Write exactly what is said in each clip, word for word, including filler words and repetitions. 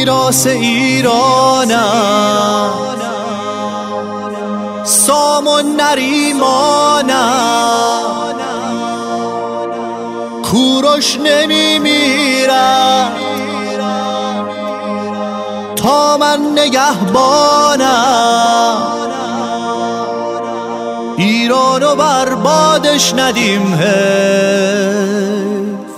میراث ایرانم، سام و نریمانم، کوروش نمیمیرم تا من نگهبانم، ایرانو بربادش ندیم حیف.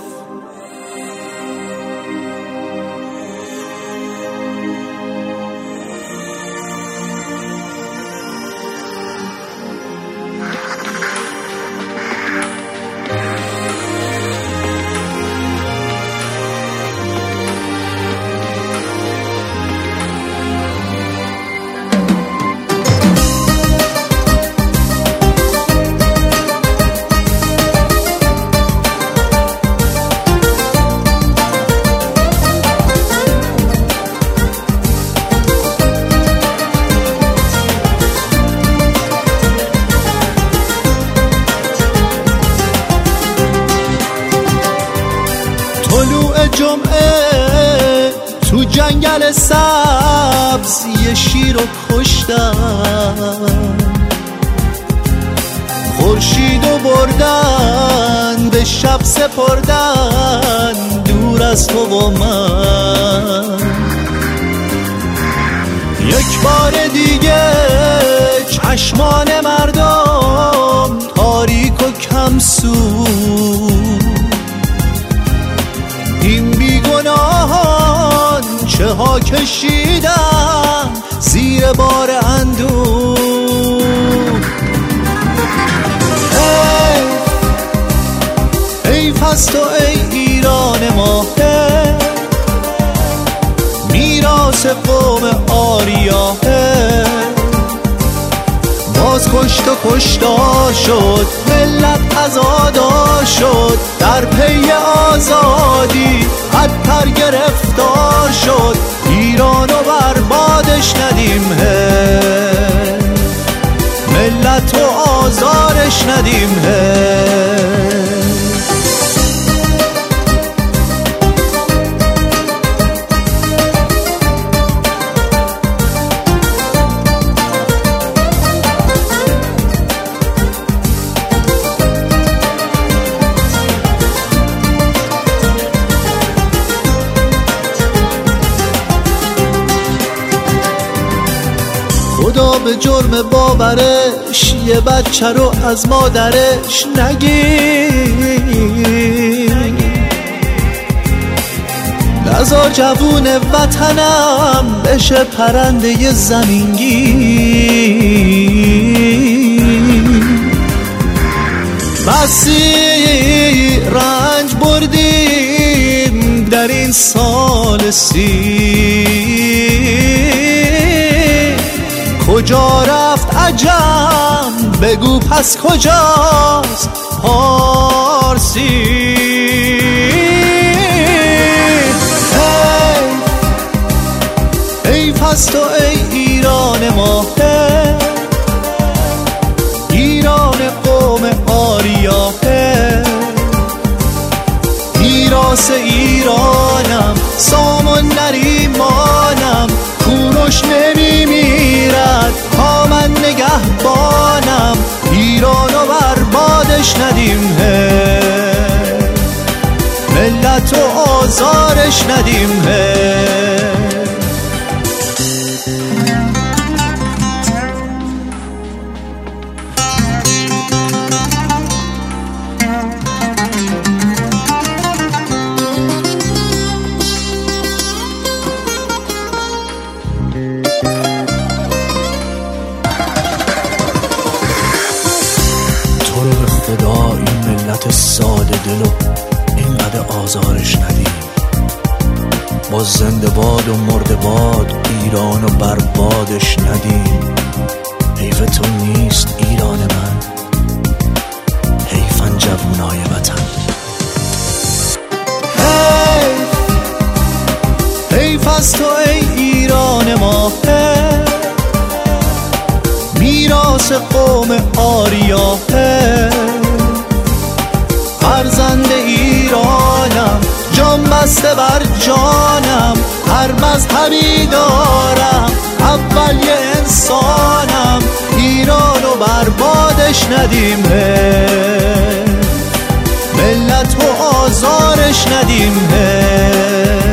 طلوع جمعه تو جنگل سبز یه شیر رو کشتن، خورشیدو بردن به شب سپردن دور از تو و من. یک بار دیگه چشمان مردم تاریک و کم سود، این بیگناهان چه ها کشیدن زیر بار اندوه. حیف از تو ای ایران ما، میراث قوم آریا باز کشت و کشتار شد، ملت ازادار شد، در پی آزادی بدتر گرفتار شد، ایرانو بربادش ندیم حیف، ملتو آزارش ندیم حیف. خدا به جرم باورش یه بچه رو از مادرش نگیر، نذار جوون وطنم بشه پرنده زمینگیر. بسی رنج بردیم در این سال سی، کجا رفت عجم بگو پس کجاست پارسی. حیف از تو ای ایران ما، ایران قوم آریا میراث ایرانم، سام و نریمانم، کوروش نمیمیرد تا من نگهبانم، ایرانو بربادش ندیم حیف، ملتو آزارش ندیم حیف. ساده دلو اینقدر آزارش ندیم، با زنده باد و مرده باد ایرانو بربادش ندیم. حیف تو نیست ایران من، حیفن جوونای وطن. حیف حیف از تو ای ایران ما، میراث قوم آریا فرزند ایرانم، جان بسته بر جانم، هر هر مذهبی دارم، اول یه انسانم، ایران و بربادش ندیم، ملت و آزارش ندیم.